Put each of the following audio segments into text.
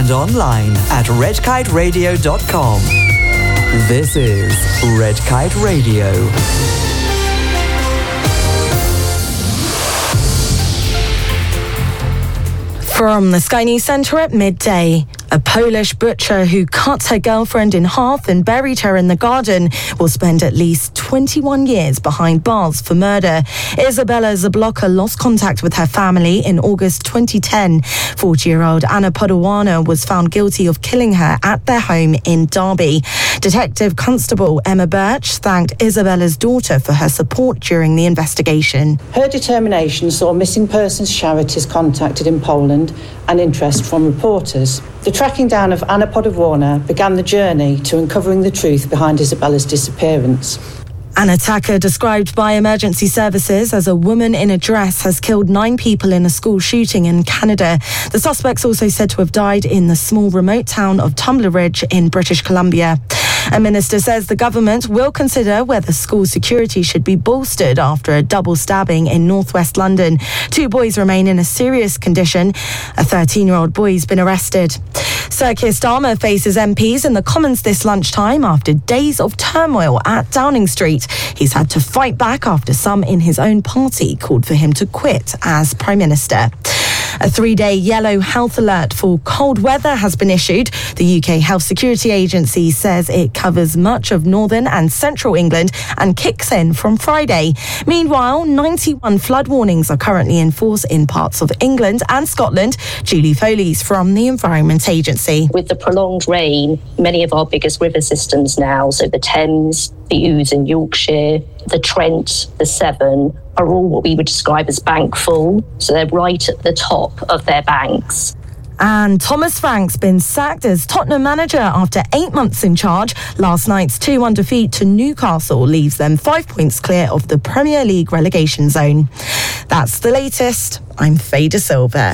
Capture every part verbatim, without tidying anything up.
and online at red kite radio dot com. This is Red Kite Radio. From the Sky News Centre at midday. A Polish butcher who cut her girlfriend in half and buried her in the garden will spend at least twenty-one years behind bars for murder. Isabella Zabloka lost contact with her family in August twenty ten. forty-year-old Anna Podolwana was found guilty of killing her at their home in Derby. Detective Constable Emma Birch thanked Isabella's daughter for her support during the investigation. Her determination saw missing persons charities contacted in Poland and interest from reporters. The tracking down of Anna Podolwana began the journey to uncovering the truth behind Isabella's disappearance. An attacker described by emergency services as a woman in a dress has killed nine people in a school shooting in Canada. The suspect's also said to have died in the small remote town of Tumbler Ridge in British Columbia. A minister says the government will consider whether school security should be bolstered after a double stabbing in northwest London. Two boys remain in a serious condition. A thirteen-year-old boy's been arrested. Sir Keir Starmer faces M Ps in the Commons this lunchtime after days of turmoil at Downing Street. He's had to fight back after some in his own party called for him to quit as Prime Minister. A three-day yellow health alert for cold weather has been issued. The U K Health Security Agency says it covers much of northern and central England and kicks in from Friday. Meanwhile, ninety-one flood warnings are currently in force in parts of England and Scotland. Julie Foley's from the Environment Agency. With the prolonged rain, many of our biggest river systems now, so the Thames, the Ouse in Yorkshire, the Trent, the Severn, are all what we would describe as bank full. So they're right at the top of their banks. And Thomas Frank's been sacked as Tottenham manager after eight months in charge. Last night's two one defeat to Newcastle leaves them five points clear of the Premier League relegation zone. That's the latest. I'm Faye De Silva.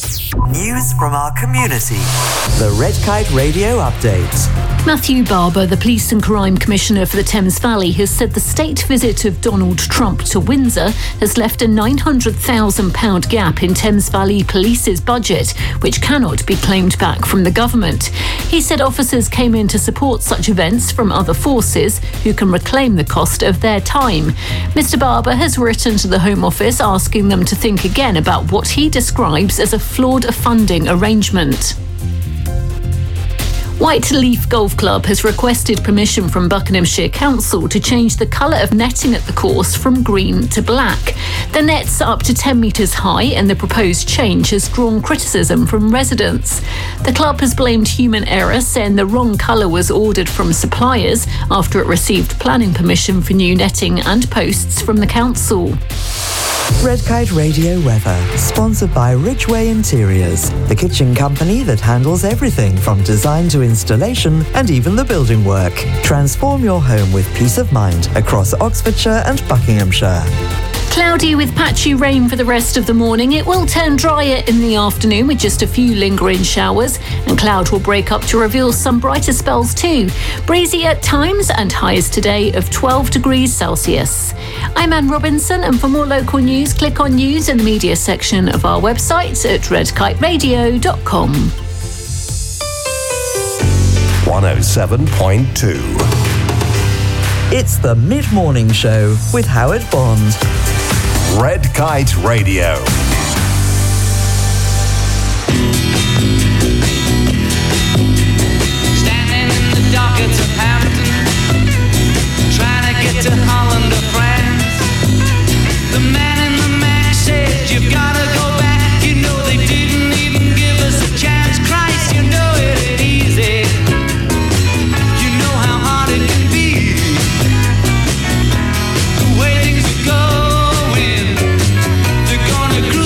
News from our community. The Red Kite Radio Update. Matthew Barber, the Police and Crime Commissioner for the Thames Valley, has said the state visit of Donald Trump to Windsor has left a nine hundred thousand pounds gap in Thames Valley Police's budget, which cannot be claimed back from the government. He said officers came in to support such events from other forces who can reclaim the cost of their time. Mister Barber has written to the Home Office asking them to think again about what he describes as a flawed funding arrangement. White Leaf Golf Club has requested permission from Buckinghamshire Council to change the colour of netting at the course from green to black. The nets are up to ten metres high and the proposed change has drawn criticism from residents. The club has blamed human error, saying the wrong colour was ordered from suppliers after it received planning permission for new netting and posts from the council. Red Kite Radio weather, sponsored by Ridgeway Interiors, the kitchen company that handles everything from design to installation and even the building work. Transform your home with peace of mind across Oxfordshire and Buckinghamshire. Cloudy with patchy rain for the rest of the morning. It will turn drier in the afternoon with just a few lingering showers, and cloud will break up to reveal some brighter spells too. Breezy at times and highs today of twelve degrees Celsius. I'm Anne Robinson, and for more local news, click on news in the media section of our website at red kite radio dot com. one oh seven point two. It's the Mid-Morning Show with Howard Bond. Red Kite Radio. Standing in the dockets of Hampton, trying to get to Holland or France. The man in the Mac said, you've got to go back. You know they didn't even give us a chance. Christ, you know it ain't easy. You know how hard it can be. The way things are going, they're gonna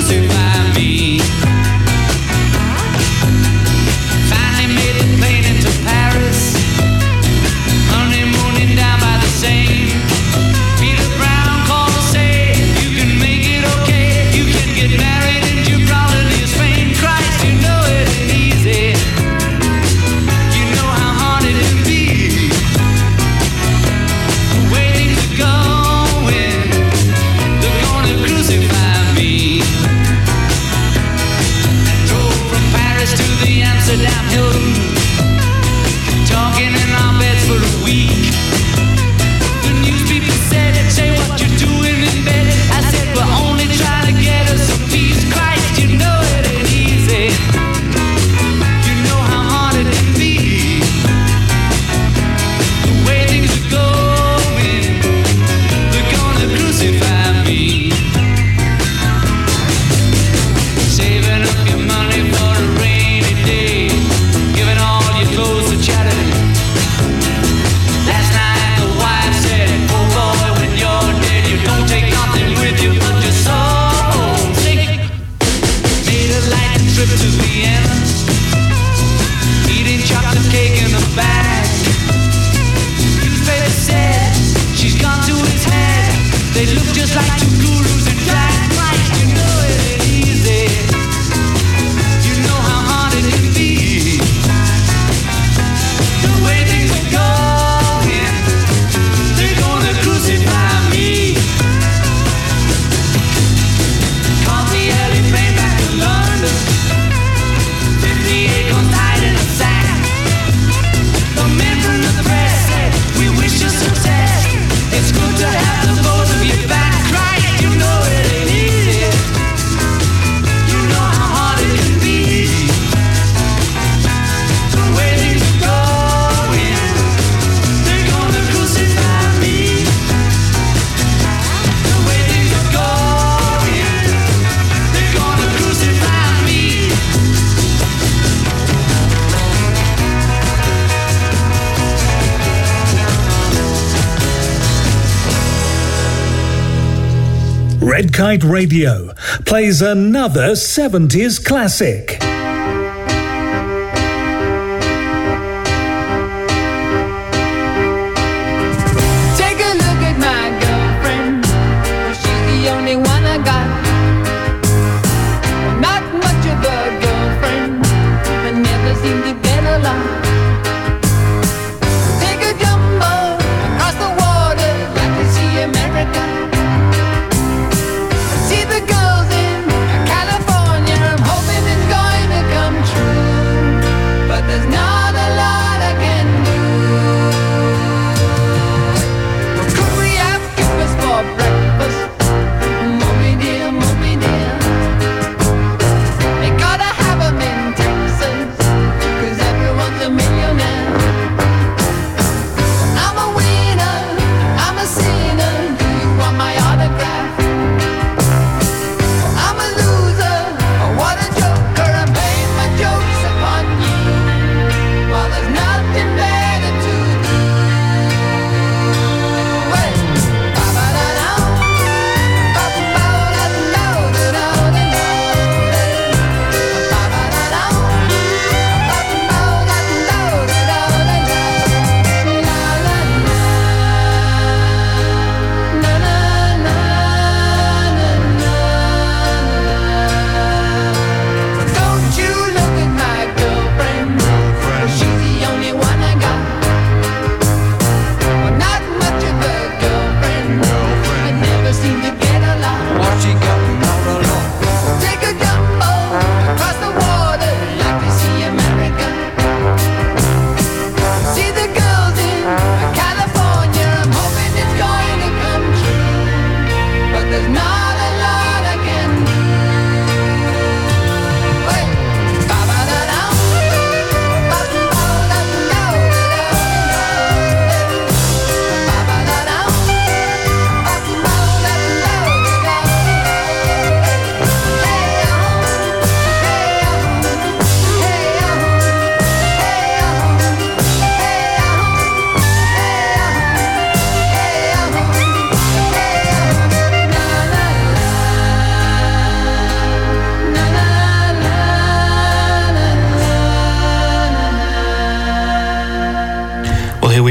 Red Kite Radio plays another seventies classic. Take a look at my girlfriend. She's the only one I got. Not much of a girlfriend, but never seem to get along. Take a jumbo across the water, like to see America. See the girls in California, I'm hoping it's going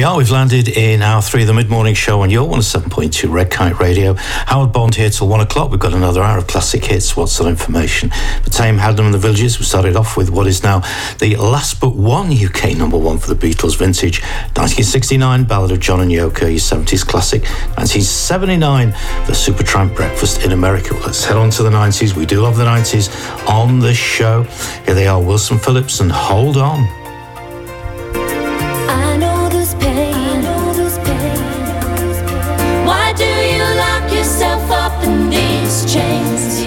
we are. We've landed in hour three of the mid-morning show on your one oh seven point two Red Kite Radio. Howard Bond here till one o'clock. We've got another hour of classic hits. What's that information? The Tame, Haddam and the Villagers. We started off with what is now the last but one U K number one for the Beatles vintage. nineteen sixty-nine, Ballad of John and Yoko, your seventies classic. nineteen seventy-nine, the Supertramp Breakfast in America. Well, let's head on to the nineties. We do love the nineties on this show. Here they are, Wilson Phillips and Hold On. Up in these chains,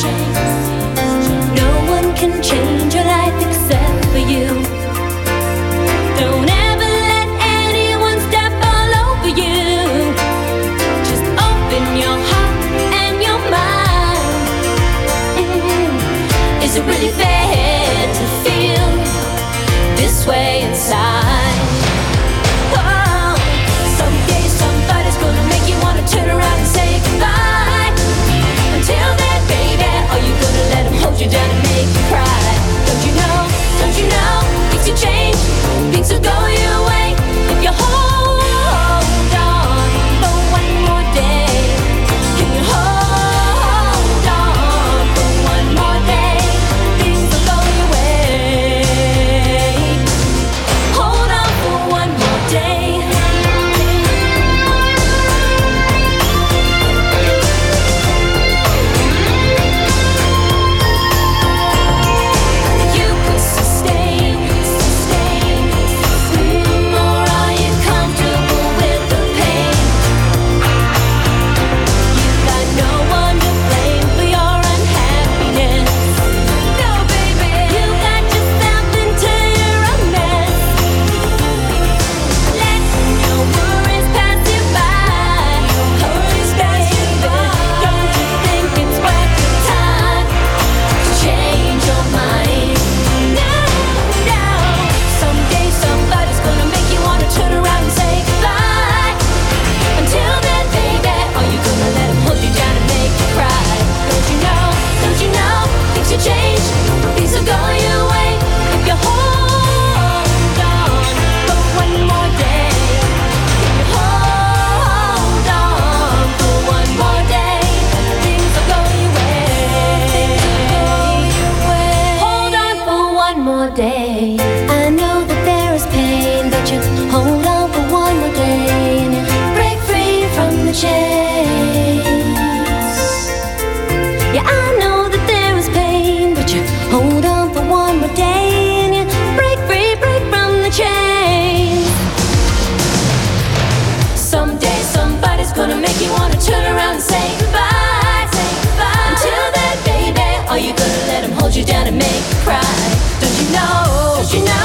no one can change your life except for you. Don't ever let anyone step all over you. Just open your heart and your mind. Mm-hmm. Is it really fair to feel this way inside? Oh, someday somebody's gonna make you wanna turn around and say goodbye. Until then, baby, are you gonna let him hold you down and make you cry? Don't you know, don't you know, things will change, things will go your way if you hold on for one more day. Can you hold on for one more day? Things will go your way. Hold on for one more day. You down and make you cry. Don't you know? Don't you know?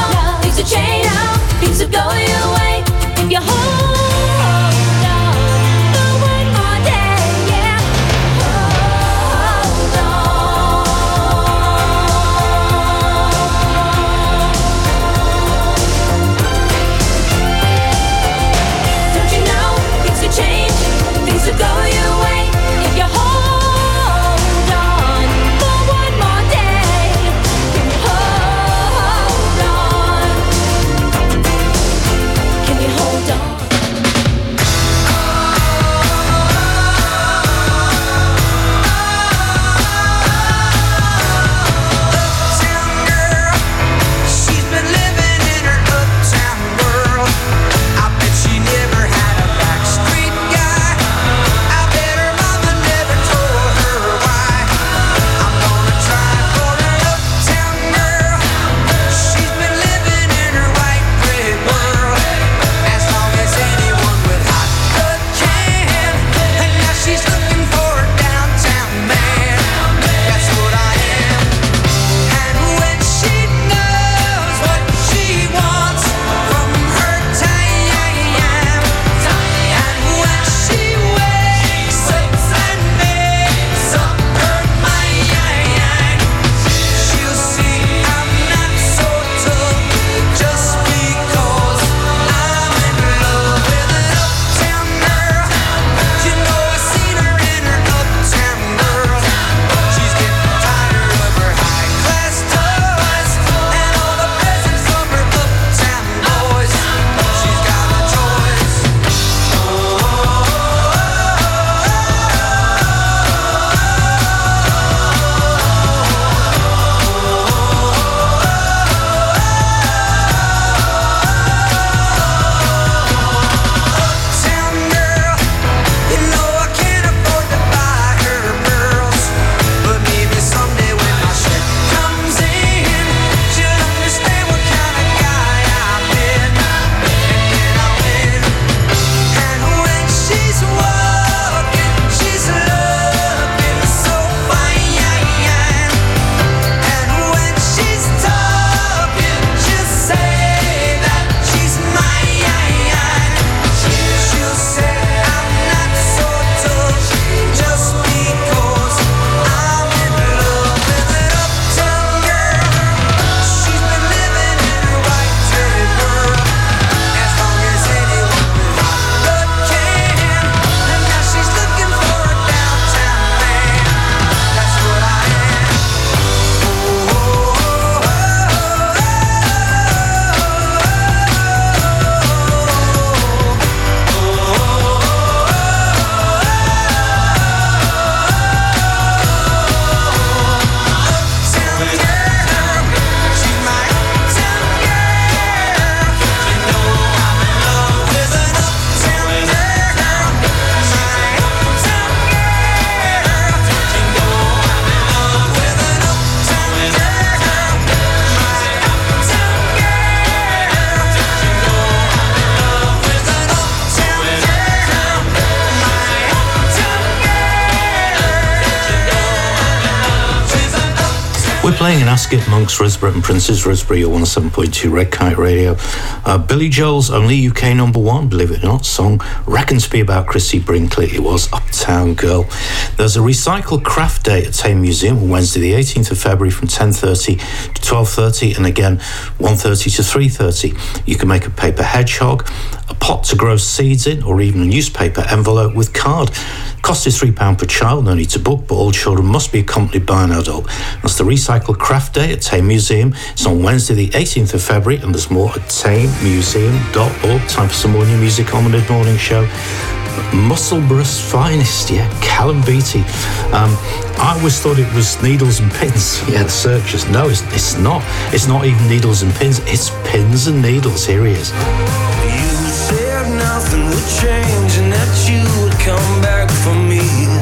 playing in Ascot, Monks, Risborough and Princes Risborough, your one oh seven point two Red Kite Radio. Uh, Billy Joel's only U K number one, believe it or not, song, reckoned to be about Chrissy Brinkley. It was Uptown Girl. There's a Recycle Craft Day at Tame Museum on Wednesday the eighteenth of February from ten thirty to twelve thirty, and again one thirty to three thirty. You can make a paper hedgehog, a pot to grow seeds in, or even a newspaper envelope with card. Cost is three pounds per child, no need to book, but all children must be accompanied by an adult. That's the Recycle Craft Day at Tame Museum. It's on Wednesday the eighteenth of February, and there's more at tame museum dot org. Time for some more new music on the mid-morning show. Musselburgh's finest, yeah, Callum Beattie. Um, I always thought it was needles and pins. Yeah, the searchers. No, it's, it's not. It's not even needles and pins. It's pins and needles. Here he is. You said nothing would change and that you would come back for me,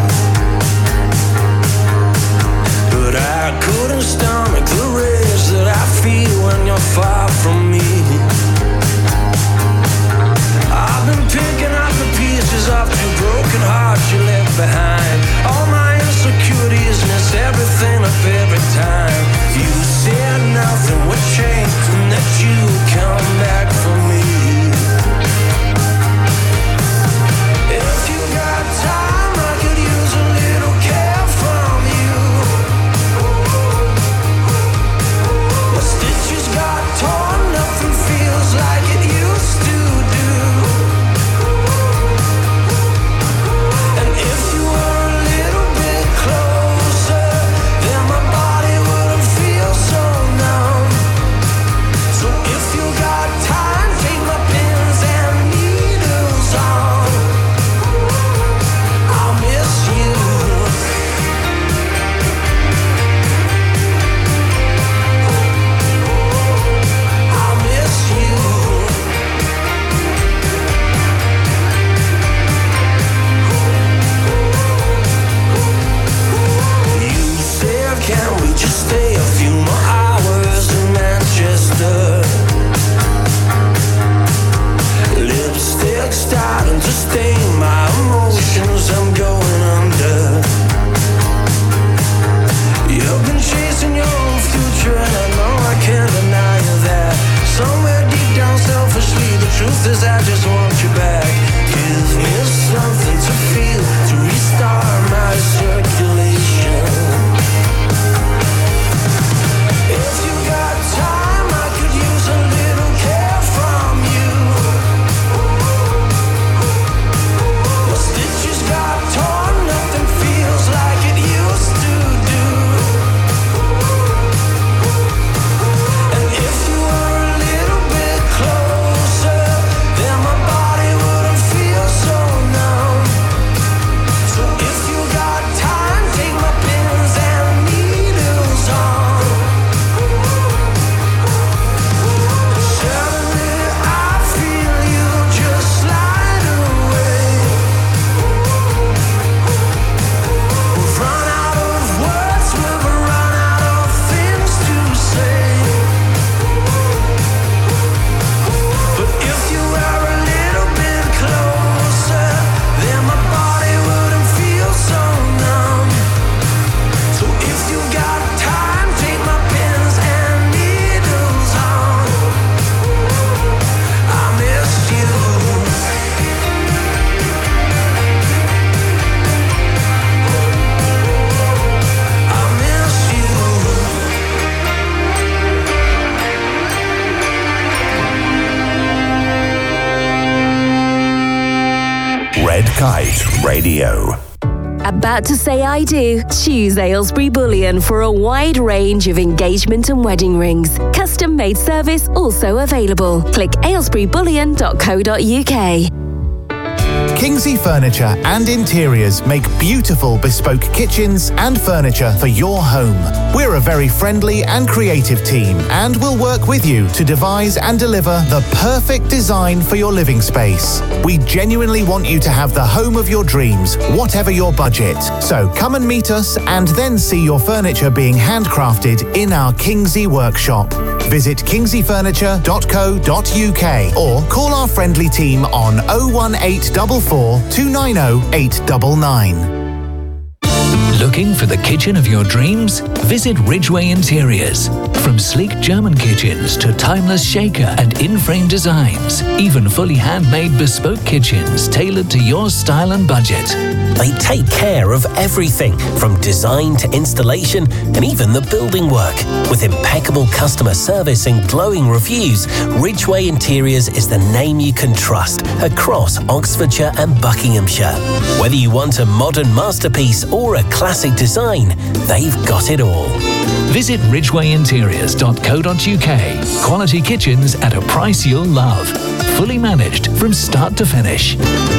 but I couldn't stomach the rage that I feel when you're far from me. I've been picking up the pieces of two broken hearts you left behind. All my insecurities mess everything up every time. You said nothing would change and that you would come back for me. If you got time, I could use a little care from you. My stitches got torn, nothing feels like it used to do. And if you were a little bit closer, then my body wouldn't feel so numb. So if you got time, take my pins and needles on. I'll miss you. I'll miss you. You said, can we just stay a few more hours in Manchester? Lipstick starting to stain my emotions, I'm going under. You've been chasing your own future and I know I can't deny you that. Somewhere deep down selfishly, the truth is I just want you back. Give me something to feel, to restart my circulation. If you got time, I could use a little care from you. My stitches got torn, nothing feels like it used to do. And if you were a little bit closer, then my body wouldn't feel so numb. So if you got time, take my pins and needles on. Suddenly I feel you just slide away. We've run out of words, we've run out of things to say. But if you were a little bit closer, then my body wouldn't feel so numb. So if you got time, take my pins and needles on. I miss you. I miss you. Red Kite Radio. About to say I do? Choose Aylesbury Bullion for a wide range of engagement and wedding rings. Custom made service also available. Click aylesbury bullion dot co dot uk. Kingsley Furniture and Interiors make beautiful bespoke kitchens and furniture for your home. We're a very friendly and creative team and will work with you to devise and deliver the perfect design for your living space. We genuinely want you to have the home of your dreams, whatever your budget. So come and meet us and then see your furniture being handcrafted in our Kingsley workshop. Visit kingsley furniture dot co dot uk or call our friendly team on oh one eight four four, two nine oh, eight nine nine. Looking for the kitchen of your dreams? Visit Ridgeway Interiors. From sleek German kitchens to timeless shaker and in-frame designs, even fully handmade bespoke kitchens tailored to your style and budget. They take care of everything from design to installation and even the building work. With impeccable customer service and glowing reviews, Ridgeway Interiors is the name you can trust across Oxfordshire and Buckinghamshire. Whether you want a modern masterpiece or a classic design, they've got it all. Visit ridgeway interiors dot co dot uk. Quality kitchens at a price you'll love. Fully managed from start to finish.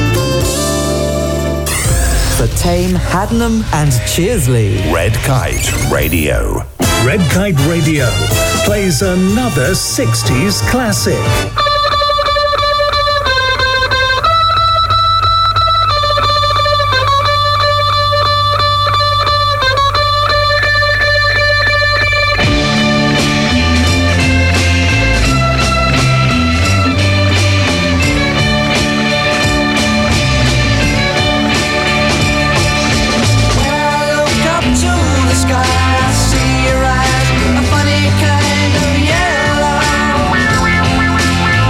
For Tame, Haddenham and Cheersley. Red Kite Radio. Red Kite Radio plays another sixties classic. See your eyes, a funny kind of yellow.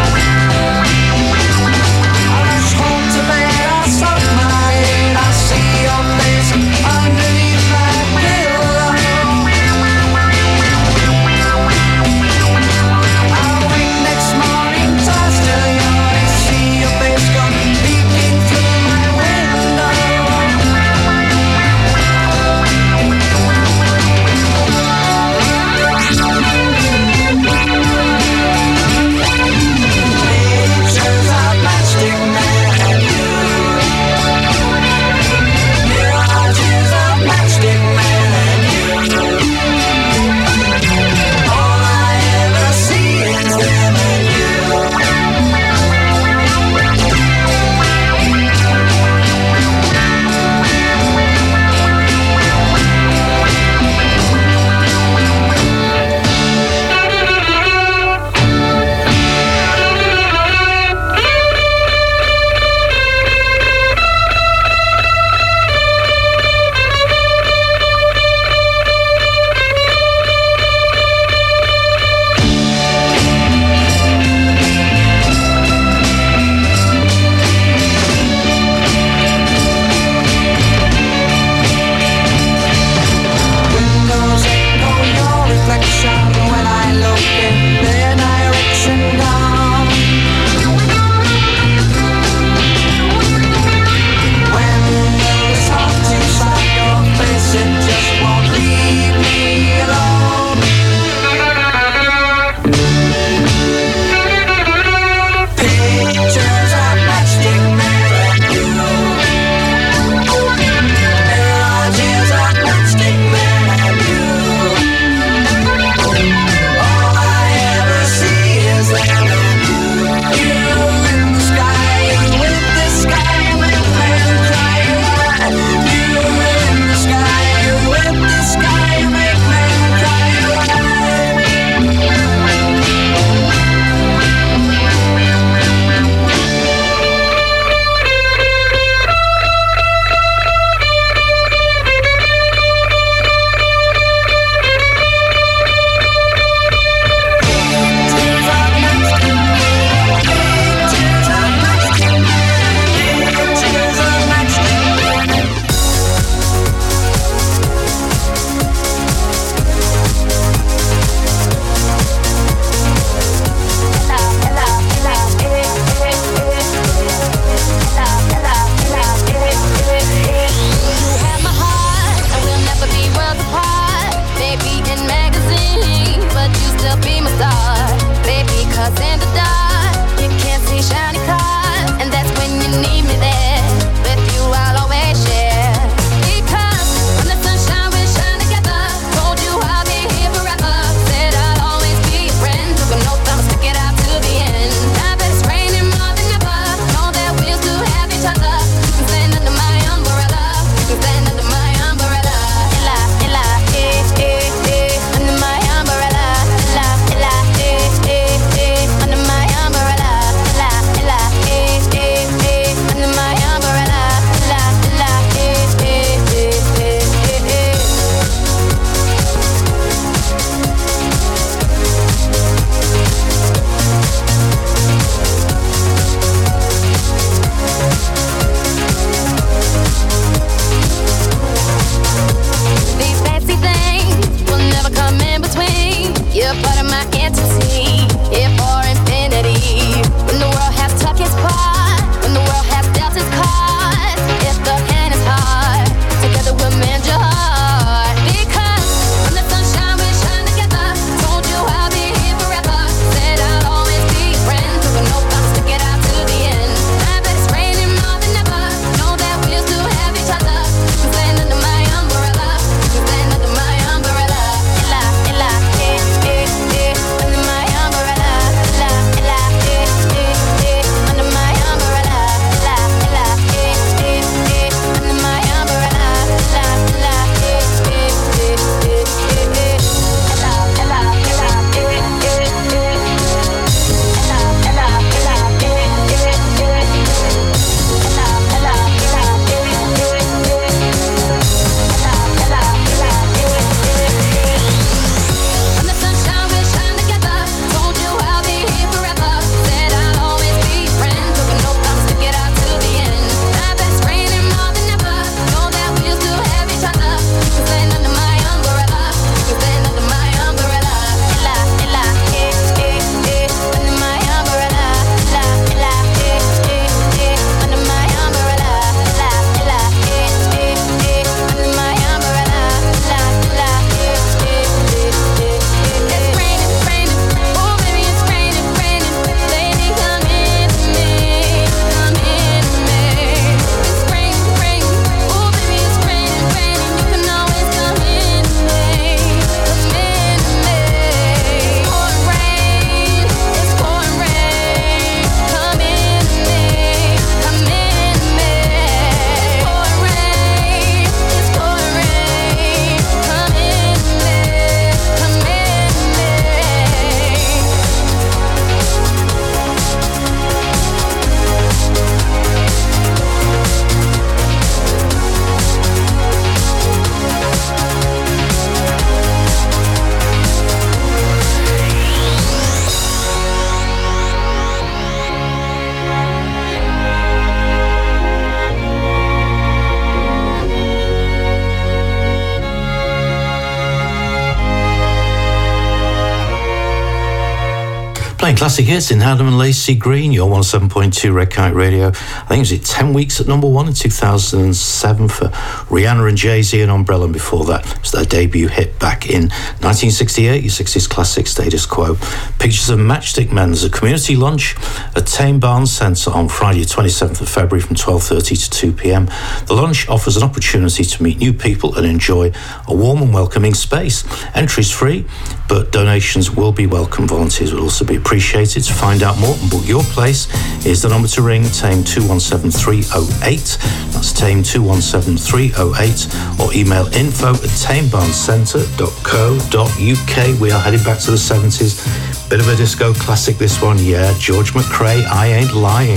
Playing classic hits in Adam and Lacey Green, your one oh seven point two Red Kite Radio. I think it was it ten weeks at number one in two thousand seven for Rihanna and Jay-Z and Umbrella, and before that it was their debut hit back in nineteen sixty-eight, your sixties classic Status Quo. Pictures of Matchstick Men. There's a community lunch at Tame Barnes Centre on Friday twenty-seventh of February from twelve thirty to two p.m. The lunch offers an opportunity to meet new people and enjoy a warm and welcoming space. Entry's free, but donations will be welcome. Volunteers will also be appreciated. To find out more and book your place, here's the number to ring, Tame two one seven three oh eight. That's Tame two one seven three oh eight, or email info at tame barnes centre dot co dot uk. We are heading back to the seventies. Bit of a disco classic, this one. Yeah, George McRae, I Ain't Lying.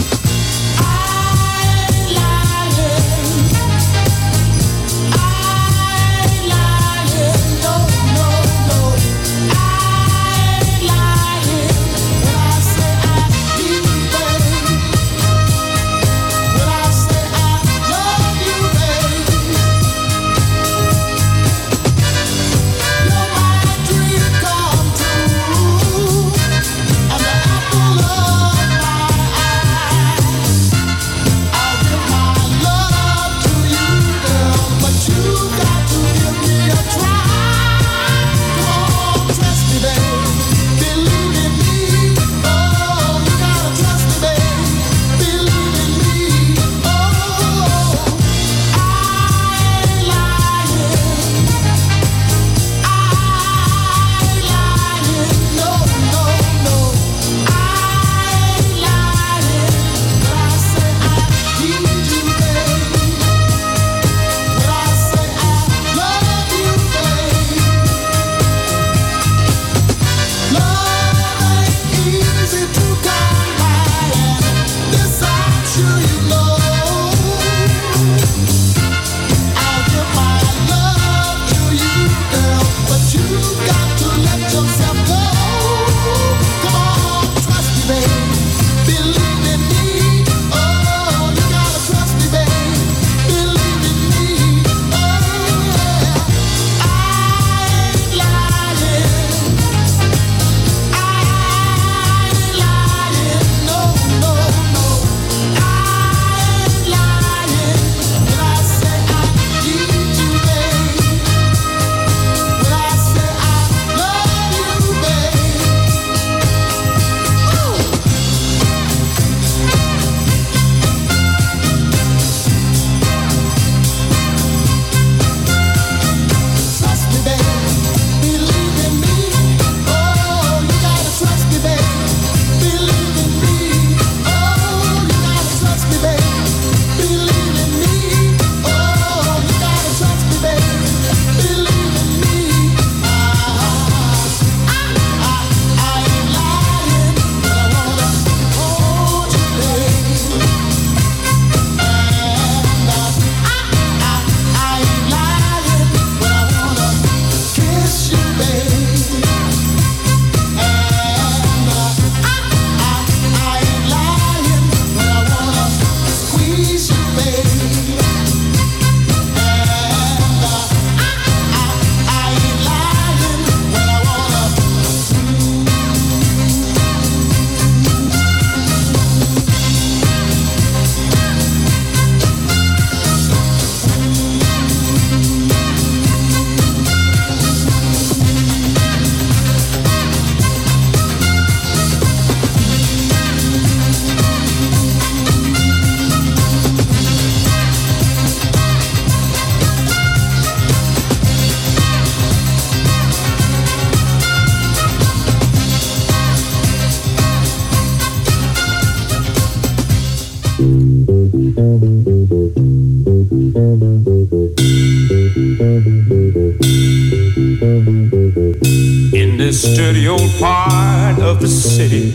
In this dirty old part of the city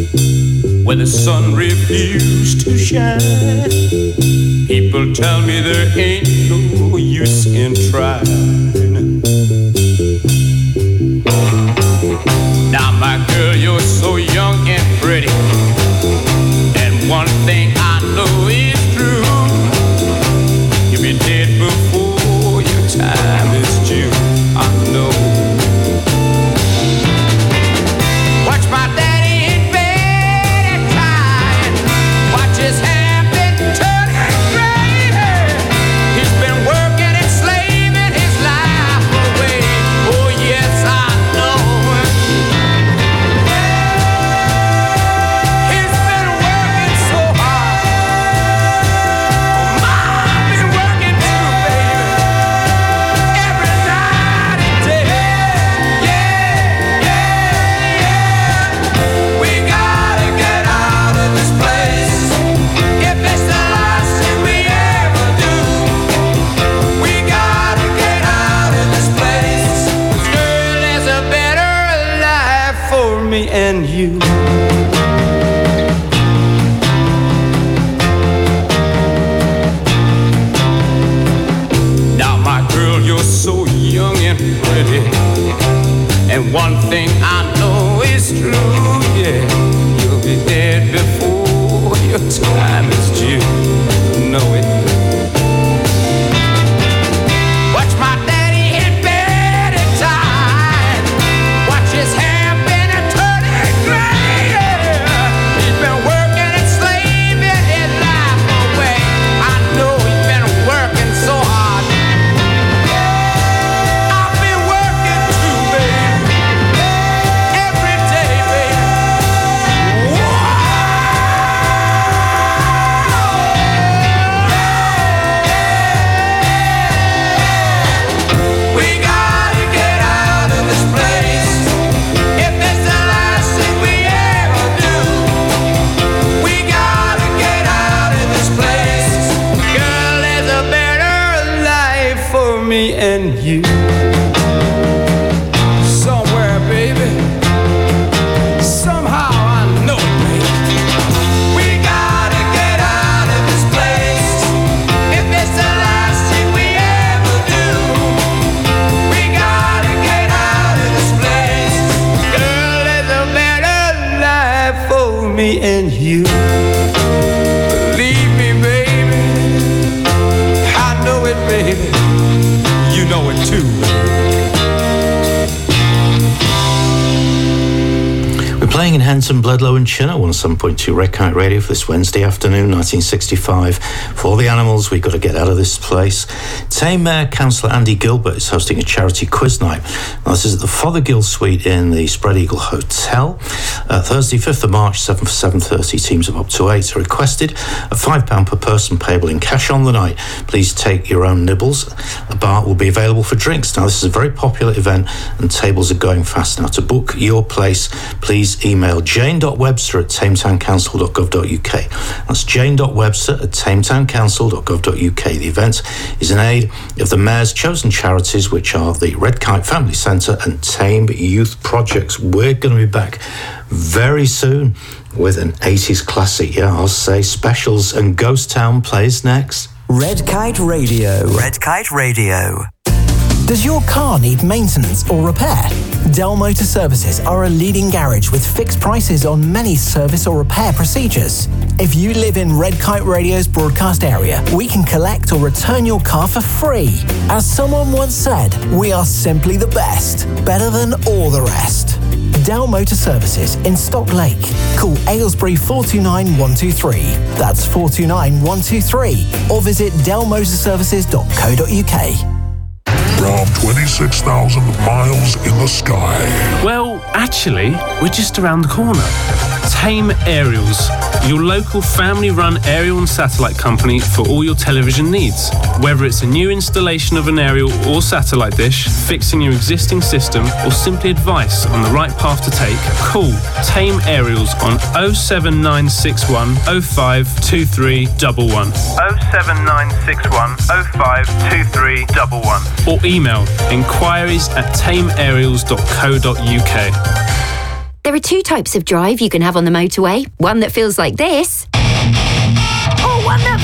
where the sun refused to shine, people tell me there ain't no use in trying. Now my girl, you're so young and pretty, and one thing I know is true, you'll be dead before your time is due. I know. Watch my daddy and me and you. Somewhere, baby, somehow I know it, baby. We gotta get out of this place. If it's the last thing we ever do, we gotta get out of this place. Girl, there's a better life for me and you. Believe me, baby, I know it, baby. You know it too. We're playing in Henton, Bledlow and Chinner, one oh seven point two Red Kite Radio for this Wednesday afternoon, nineteen sixty-five. For all the animals, we've got to get out of this place. Tame Mayor Councillor Andy Gilbert is hosting a charity quiz night. Now, this is at the Fothergill Suite in the Spread Eagle Hotel. Uh, Thursday, fifth of March, seven for seven thirty. Teams of up to eight are requested. At five pounds per person, payable in cash on the night. Please take your own nibbles. A bar will be available for drinks. Now, this is a very popular event and tables are going fast. Now, to book your place, please email jane.webster at tametowncouncil dot gov dot uk. That's jane.webster at tametowncouncil dot gov dot uk. The event is in aid of the Mayor's chosen charities, which are the Red Kite Family Centre and Tame Youth Projects. We're going to be back very soon with an eighties classic. Yeah, I'll say Specials and Ghost Town plays next. Red Kite Radio. Red Kite Radio. Does your car need maintenance or repair? Dell Motor Services are a leading garage with fixed prices on many service or repair procedures. If you live in Red Kite Radio's broadcast area, we can collect or return your car for free. As someone once said, we are simply the best, better than all the rest. Dell Motor Services in Stock Lake. Call Aylesbury four two nine one two three. That's four two nine one two three. Or visit dell motor services dot co dot uk. From twenty-six thousand miles in the sky. Well, actually, we're just around the corner. Tame Aerials, your local family-run aerial and satellite company for all your television needs. Whether it's a new installation of an aerial or satellite dish, fixing your existing system, or simply advice on the right path to take, call Tame Aerials on oh seven nine six one oh five two three one one. oh seven nine six one oh five two three one one. Or email inquiries at tame aerials dot co dot uk. There are two types of drive you can have on the motorway. One that feels like this. Or one that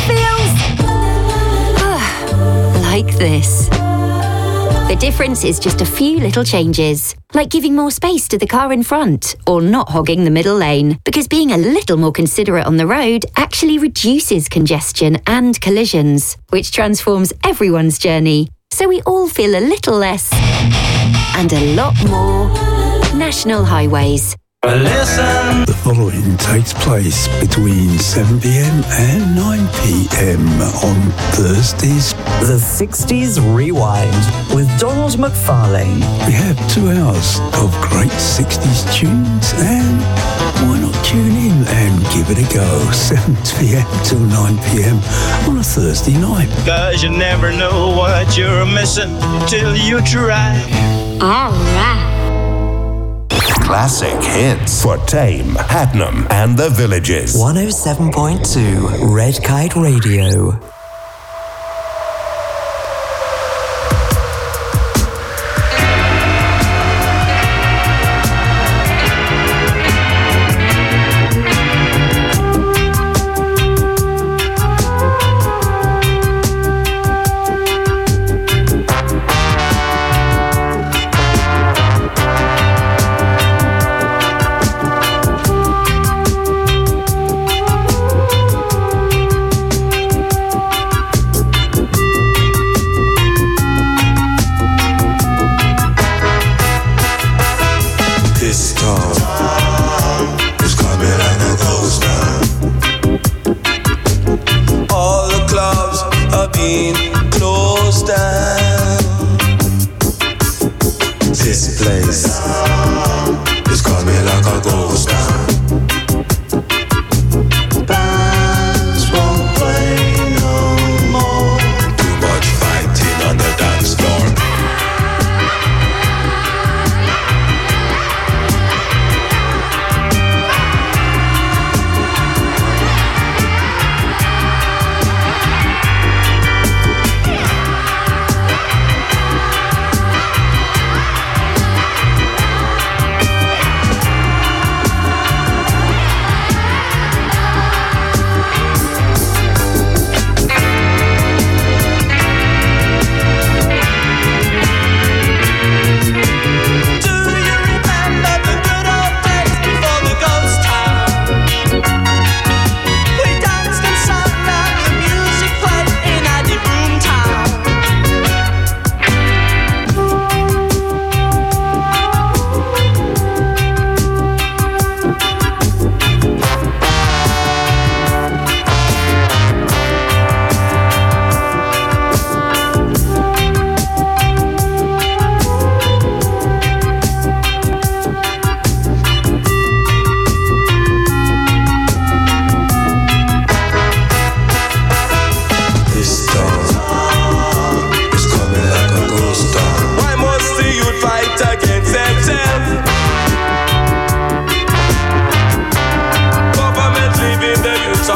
feels... like this. The difference is just a few little changes. Like giving more space to the car in front, or not hogging the middle lane. Because being a little more considerate on the road actually reduces congestion and collisions, which transforms everyone's journey. So we all feel a little less... and a lot more... National Highways. Listen. The following takes place between seven p.m. and nine p.m. on Thursdays. The sixties Rewind with Donald McFarlane. We have two hours of great sixties tunes, and why not tune in and give it a go? seven p.m. till nine p.m. on a Thursday night. Cause you never know what you're missing till you try. All right. Classic hits for Tame, Hadnam and the Villages. one oh seven point two Red Kite Radio.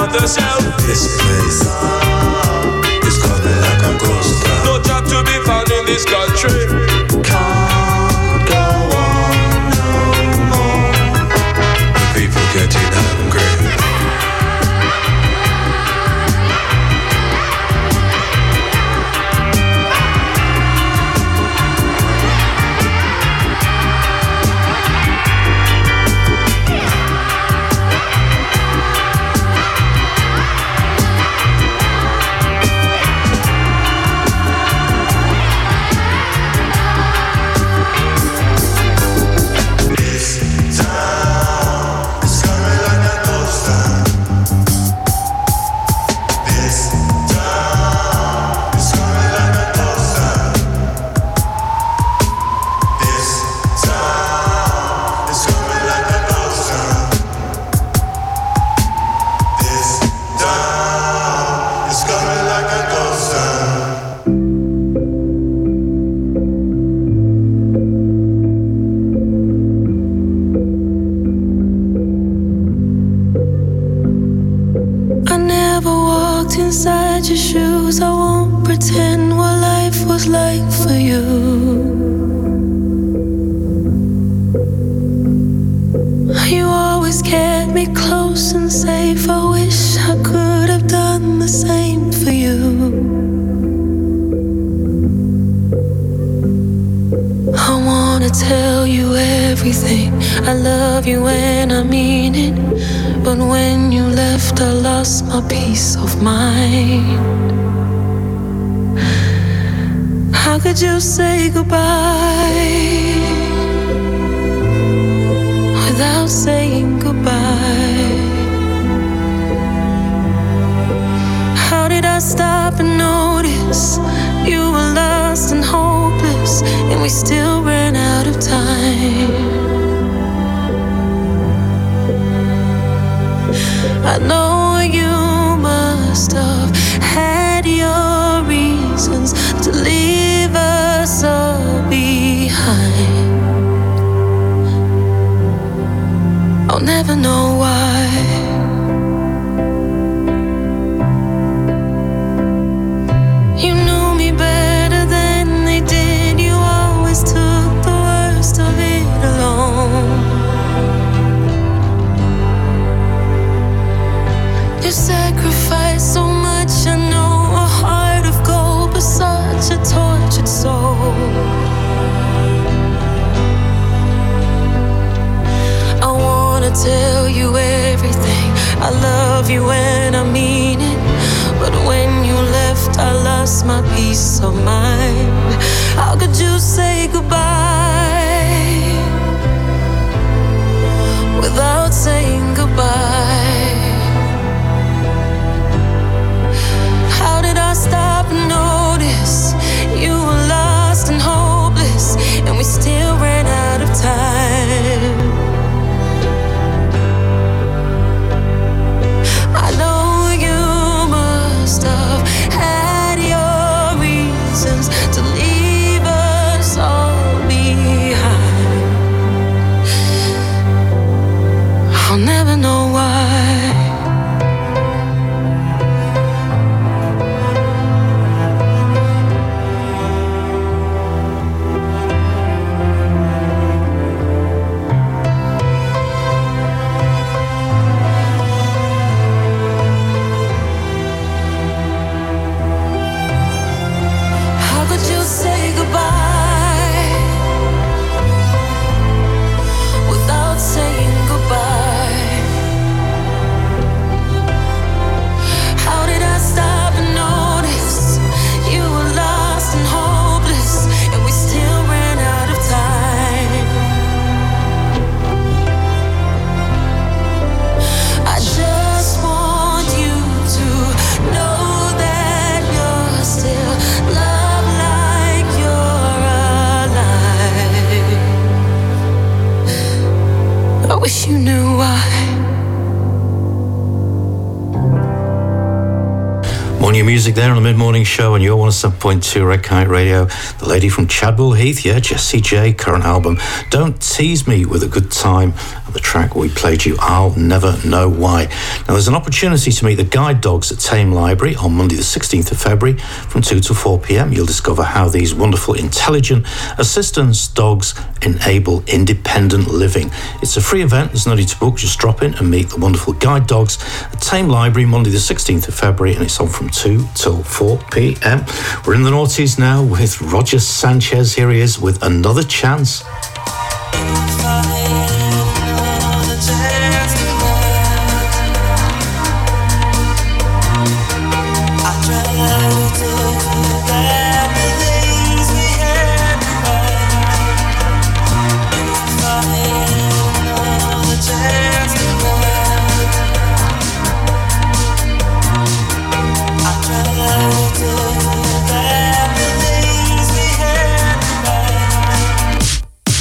of the shelf. This place is coming like a ghost town. No job to be found in this country. Can't go on no more. The people getting hungry. Inside your shoes, I won't pretend what life was like for you. You always kept me close and safe. I wish I could have done the same for you. I wanna tell you everything. I love you and I mean it. But when you left, I lost my peace of mind. How could you say goodbye without saying goodbye? How did I stop and notice you were lost and hopeless, and we still ran out of time? I know you must have had your reasons to leave us all behind. I'll never know why. You knew me better than they did. You always took the worst of it alone. You sacrificed so much, I know, a heart of gold, but such a tortured soul. I wanna tell you everything. I love you and I mean it. But when you left, I lost my peace of mind. How could you say goodbye without saying goodbye? How did I stop and notice you were lost and hopeless, and we still ran out of time? I know you must have had your reasons to leave us all behind. your music there on the mid-morning show, and you're one oh seven point two Red Kite Radio. The lady from Chadwell Heath, yeah, Jessie J, current album Don't Tease Me with a Good Time, and the track we played you, I'll Never Know Why. Now there's an opportunity to meet the guide dogs at Tame Library on Monday the sixteenth of February from two to four p.m. You'll discover how these wonderful, intelligent assistance dogs enable independent living. It's a free event, there's no need to book, just drop in and meet the wonderful guide dogs at Tame Library Monday the sixteenth of February, and it's on from two till four p.m. We're in the noughties now with Roger Sanchez. Here he is with Another Chance. Thank you.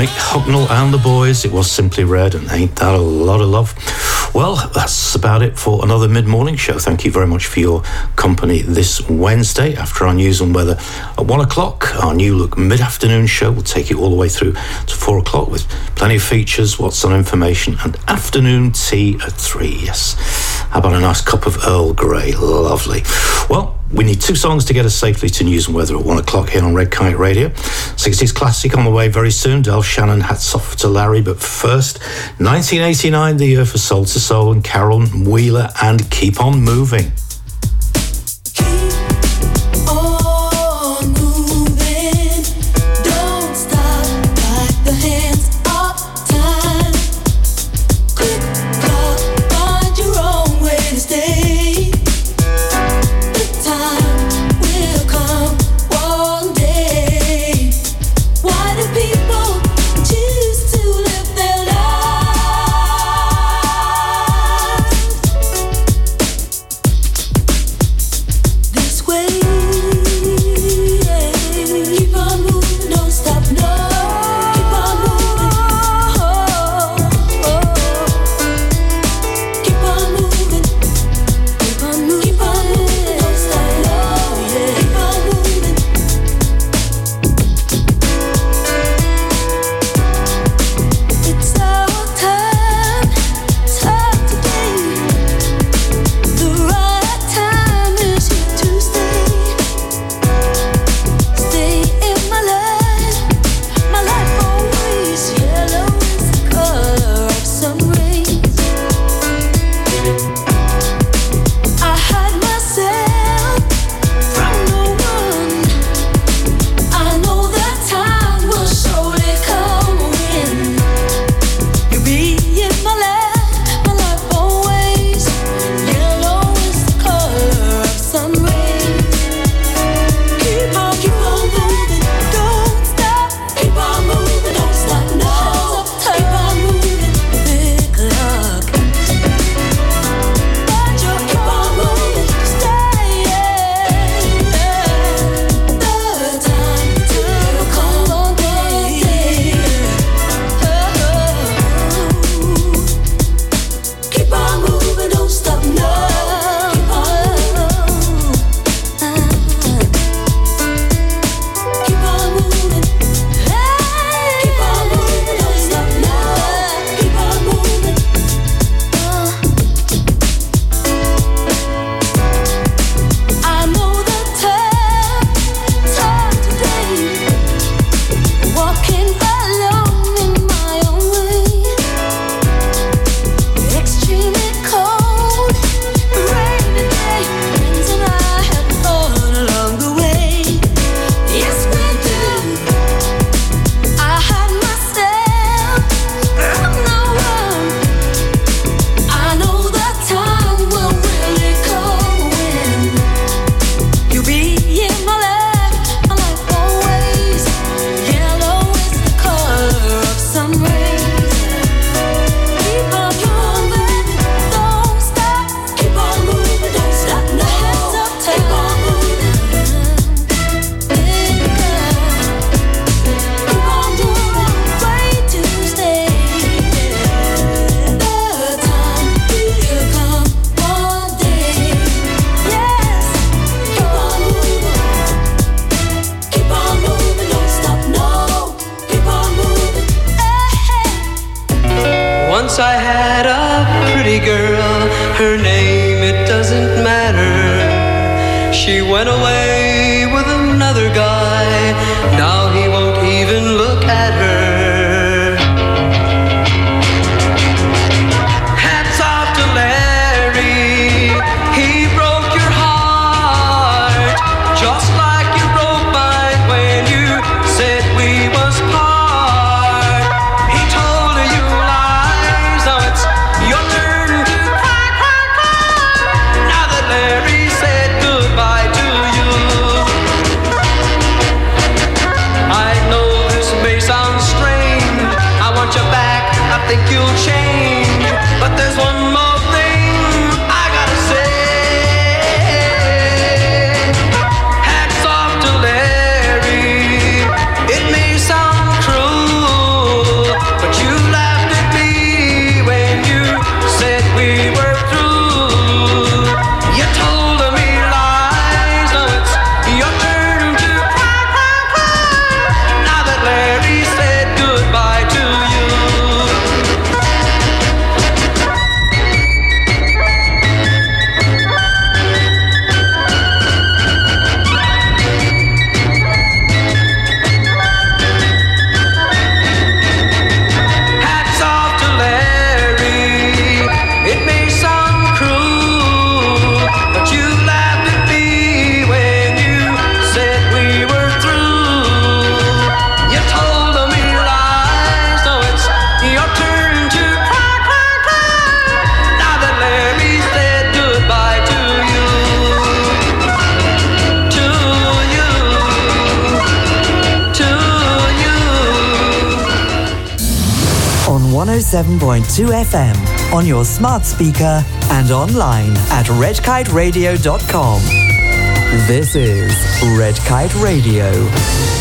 Mick Hucknall and the boys. It was Simply Red, and ain't that a lot of love? Well, that's about it for another mid-morning show. Thank you very much for your company this Wednesday. After our news and weather at one o'clock, our New Look mid-afternoon show will take you all the way through to four o'clock with plenty of features, what's on information, and afternoon tea at three. Yes. How about a nice cup of Earl Grey? Lovely. Well, we need two songs to get us safely to news and weather at one o'clock here on Red Kite Radio. sixties classic on the way very soon. Del Shannon, Hats Off to Larry. But first, nineteen eighty-nine, the year for Soul to Soul, and Carol Wheeler and Keep On Moving. Once I had a pretty girl, her name, it doesn't matter. She went away with another guy, now he won't even look at her. Hats off to Larry, he broke your heart, just like you broke mine when you said we was part. He told you lies, now it's your turn to cry, cry, cry. Now that Larry said goodbye to you, ninety-seven point two F M on your smart speaker and online at red kite radio dot com. This is Red Kite Radio.